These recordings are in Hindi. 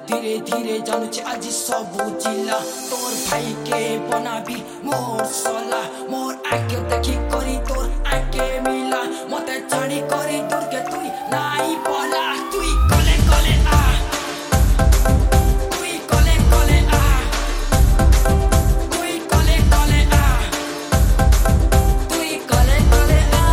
धीरे धीरे जानु छ आज सब जिल्ला तोर भाई के बनाबी मोर सोला मोर आके देखि करी तोर आके मिला मते छाडी करी दूर के तुई नाई पला तुई कले कले आ तुई कले कले आ तुई कले कले आ तुई कले कले आ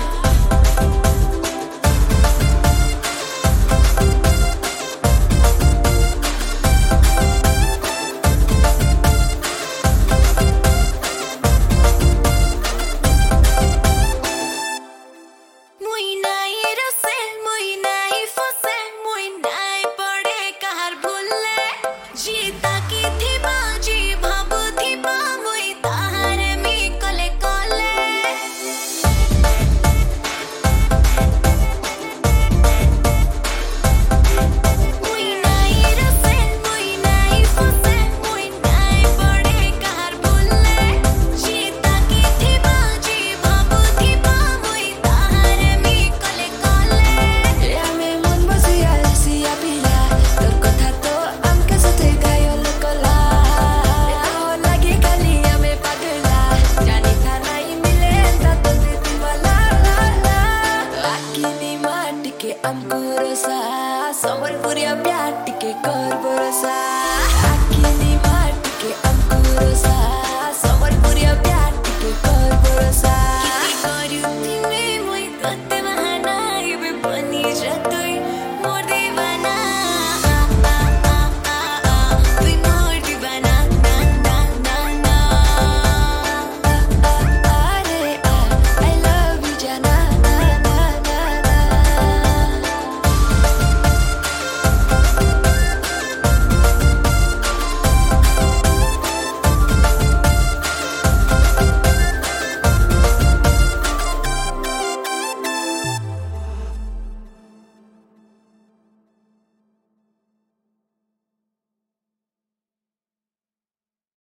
Sambalpuria piatti ke corporosa Akini matti ke ankurosa Sambalpuria piatti ke corporosa Kiti karu time moi katte mahana ibe pani jatoi morde